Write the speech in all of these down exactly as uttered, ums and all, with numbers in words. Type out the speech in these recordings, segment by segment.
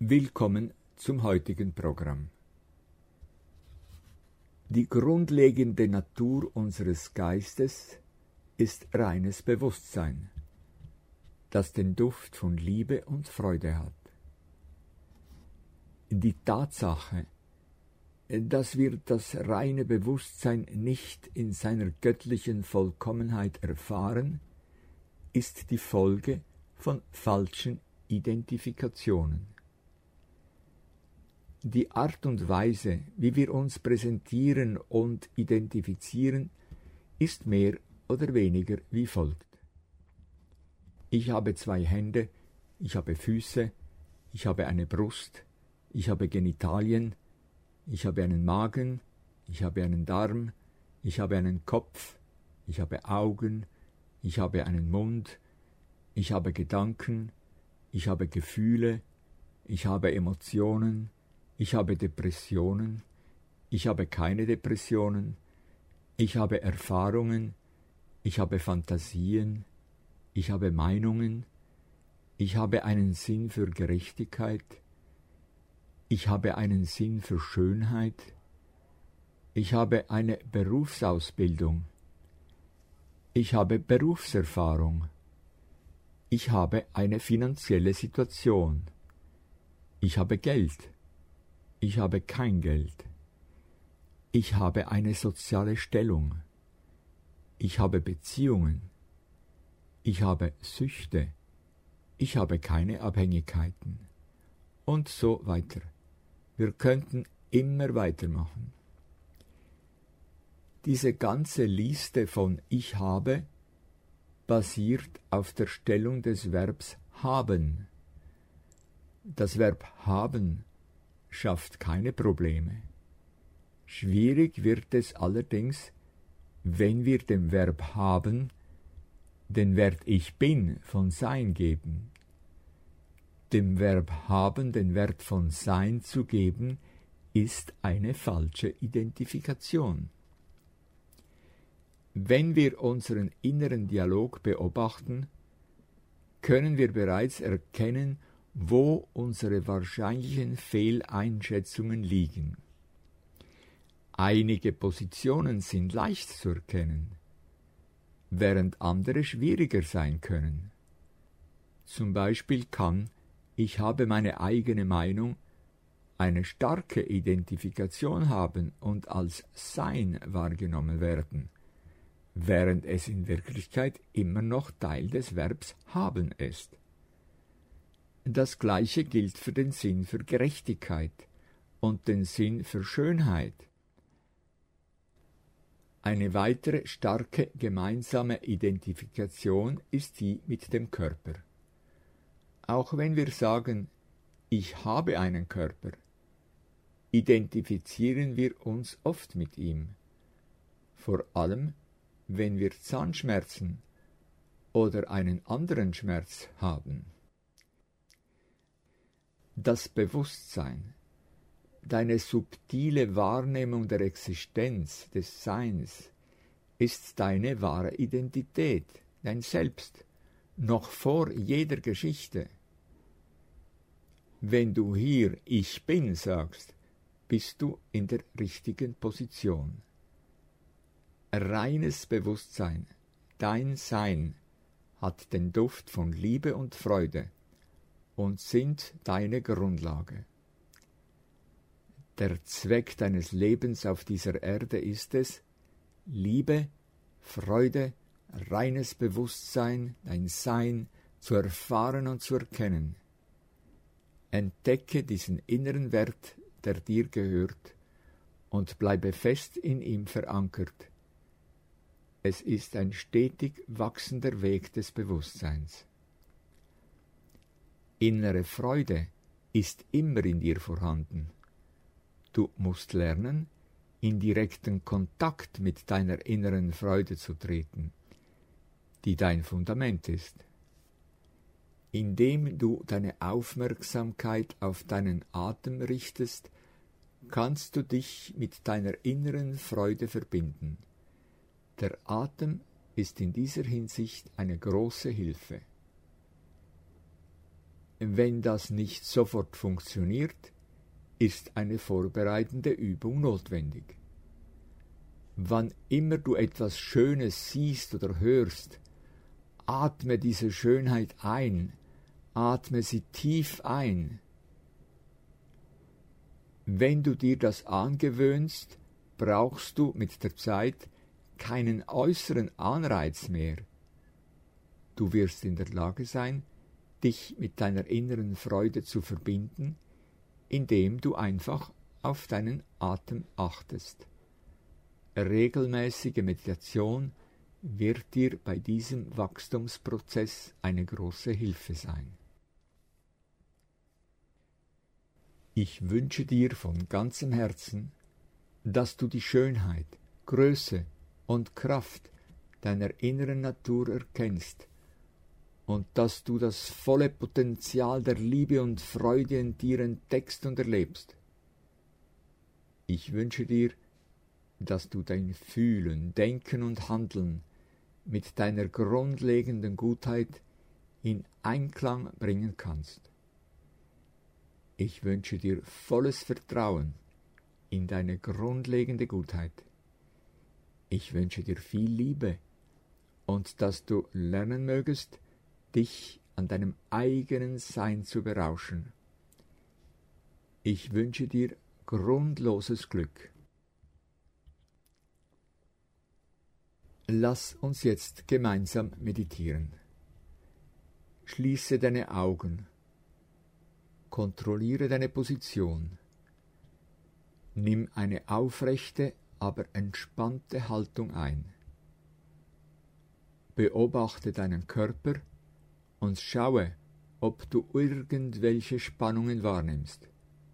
Willkommen zum heutigen Programm. Die grundlegende Natur unseres Geistes ist reines Bewusstsein, das den Duft von Liebe und Freude hat. Die Tatsache, dass wir das reine Bewusstsein nicht in seiner göttlichen Vollkommenheit erfahren, ist die Folge von falschen Identifikationen. Die Art und Weise, wie wir uns präsentieren und identifizieren, ist mehr oder weniger wie folgt. Ich habe zwei Hände, ich habe Füße, ich habe eine Brust, ich habe Genitalien, ich habe einen Magen, ich habe einen Darm, ich habe einen Kopf, ich habe Augen, ich habe einen Mund, ich habe Gedanken, ich habe Gefühle, ich habe Emotionen, ich habe Depressionen, ich habe keine Depressionen, ich habe Erfahrungen, ich habe Fantasien, ich habe Meinungen, ich habe einen Sinn für Gerechtigkeit, ich habe einen Sinn für Schönheit, ich habe eine Berufsausbildung, ich habe Berufserfahrung, ich habe eine finanzielle Situation, ich habe Geld, ich habe kein Geld, ich habe eine soziale Stellung, ich habe Beziehungen, ich habe Süchte, ich habe keine Abhängigkeiten und so weiter. Wir könnten immer weitermachen. Diese ganze Liste von Ich habe basiert auf der Stellung des Verbs haben. Das Verb haben schafft keine Probleme. Schwierig wird es allerdings, wenn wir dem Verb haben den Wert Ich bin von Sein geben. Dem Verb haben den Wert von Sein zu geben, ist eine falsche Identifikation. Wenn wir unseren inneren Dialog beobachten, können wir bereits erkennen, wo unsere wahrscheinlichen Fehleinschätzungen liegen. Einige Positionen sind leicht zu erkennen, während andere schwieriger sein können. Zum Beispiel kann Ich habe meine eigene Meinung eine starke Identifikation haben und als Sein wahrgenommen werden, während es in Wirklichkeit immer noch Teil des Verbs haben ist. Das Gleiche gilt für den Sinn für Gerechtigkeit und den Sinn für Schönheit. Eine weitere starke gemeinsame Identifikation ist die mit dem Körper. Auch wenn wir sagen, ich habe einen Körper, identifizieren wir uns oft mit ihm, vor allem wenn wir Zahnschmerzen oder einen anderen Schmerz haben. Das Bewusstsein, deine subtile Wahrnehmung der Existenz, des Seins, ist deine wahre Identität, dein Selbst, noch vor jeder Geschichte. Wenn du hier Ich bin sagst, bist du in der richtigen Position. Reines Bewusstsein, dein Sein, hat den Duft von Liebe und Freude und sind deine Grundlage. Der Zweck deines Lebens auf dieser Erde ist es, Liebe, Freude, reines Bewusstsein, dein Sein zu erfahren und zu erkennen. Entdecke diesen inneren Wert, der dir gehört, und bleibe fest in ihm verankert. Es ist ein stetig wachsender Weg des Bewusstseins. Innere Freude ist immer in dir vorhanden. Du musst lernen, in direkten Kontakt mit deiner inneren Freude zu treten, die dein Fundament ist. Indem du deine Aufmerksamkeit auf deinen Atem richtest, kannst du dich mit deiner inneren Freude verbinden. Der Atem ist in dieser Hinsicht eine große Hilfe. Wenn das nicht sofort funktioniert, ist eine vorbereitende Übung notwendig. Wann immer du etwas Schönes siehst oder hörst, atme diese Schönheit ein, atme sie tief ein. Wenn du dir das angewöhnst, brauchst du mit der Zeit keinen äußeren Anreiz mehr. Du wirst in der Lage sein, dich mit deiner inneren Freude zu verbinden, indem du einfach auf deinen Atem achtest. Regelmäßige Meditation wird dir bei diesem Wachstumsprozess eine große Hilfe sein. Ich wünsche dir von ganzem Herzen, dass du die Schönheit, Größe und Kraft deiner inneren Natur erkennst und dass du das volle Potenzial der Liebe und Freude in dir entdeckst und erlebst. Ich wünsche dir, dass du dein Fühlen, Denken und Handeln mit deiner grundlegenden Gutheit in Einklang bringen kannst. Ich wünsche dir volles Vertrauen in deine grundlegende Gutheit. Ich wünsche dir viel Liebe und dass du lernen mögest, dich an deinem eigenen Sein zu berauschen. Ich wünsche dir grundloses Glück. Lass uns jetzt gemeinsam meditieren. Schließe deine Augen. Kontrolliere deine Position. Nimm eine aufrechte, aber entspannte Haltung ein. Beobachte deinen Körper und schaue, ob du irgendwelche Spannungen wahrnimmst.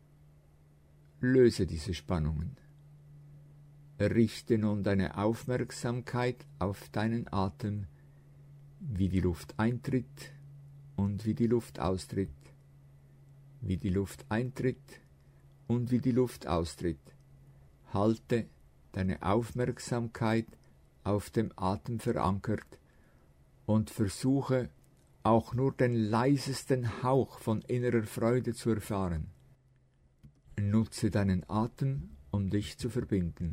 Löse diese Spannungen. Richte nun deine Aufmerksamkeit auf deinen Atem, wie die Luft eintritt und wie die Luft austritt, wie die Luft eintritt und wie die Luft austritt. Halte deine Aufmerksamkeit auf dem Atem verankert und versuche, auch nur den leisesten Hauch von innerer Freude zu erfahren. Nutze deinen Atem, um dich zu verbinden.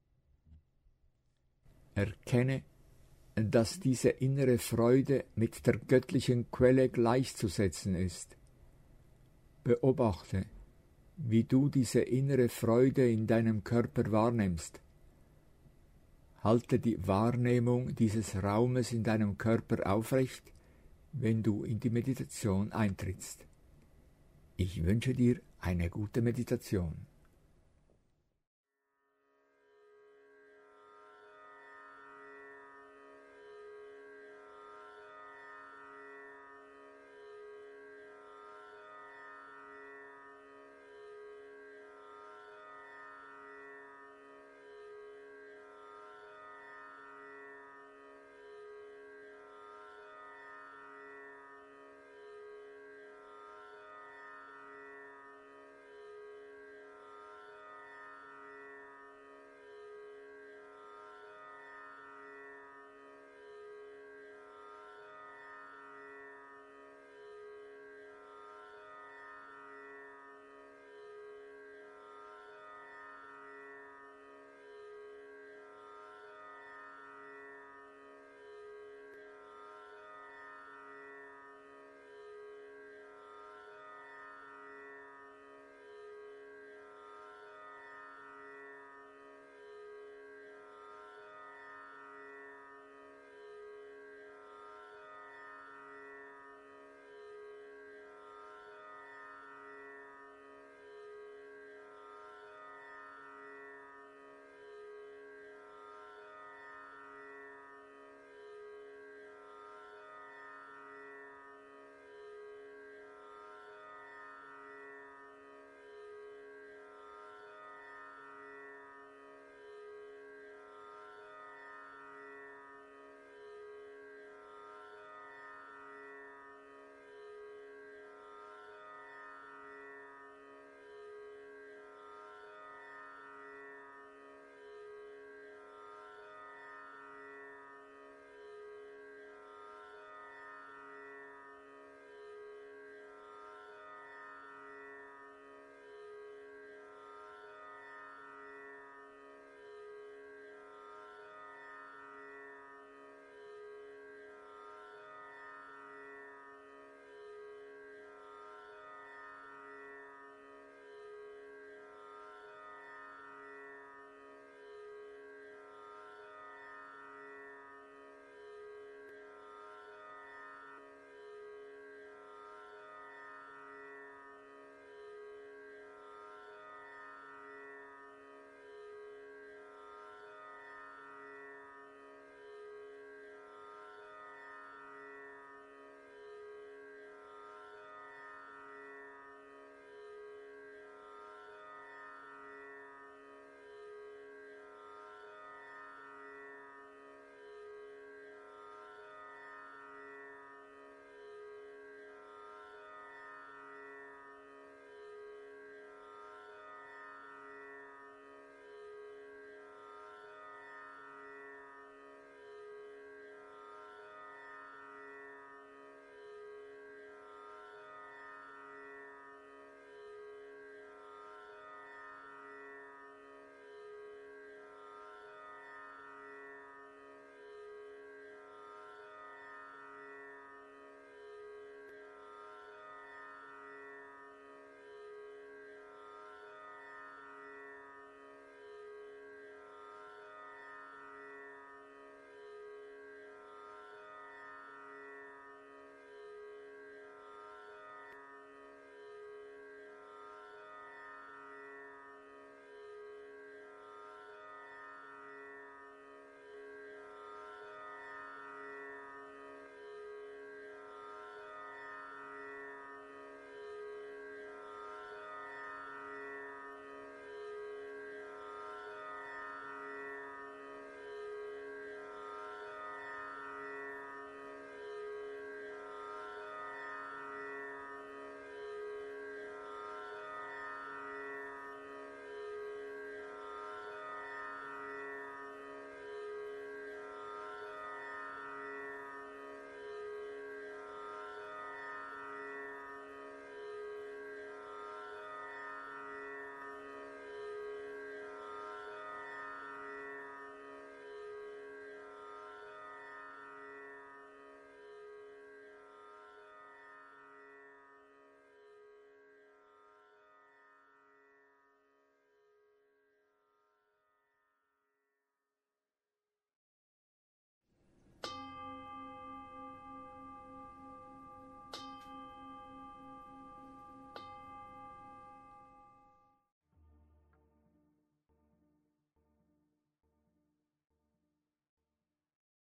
Erkenne, dass diese innere Freude mit der göttlichen Quelle gleichzusetzen ist. Beobachte, wie du diese innere Freude in deinem Körper wahrnimmst. Halte die Wahrnehmung dieses Raumes in deinem Körper aufrecht, wenn du in die Meditation eintrittst. Ich wünsche dir eine gute Meditation.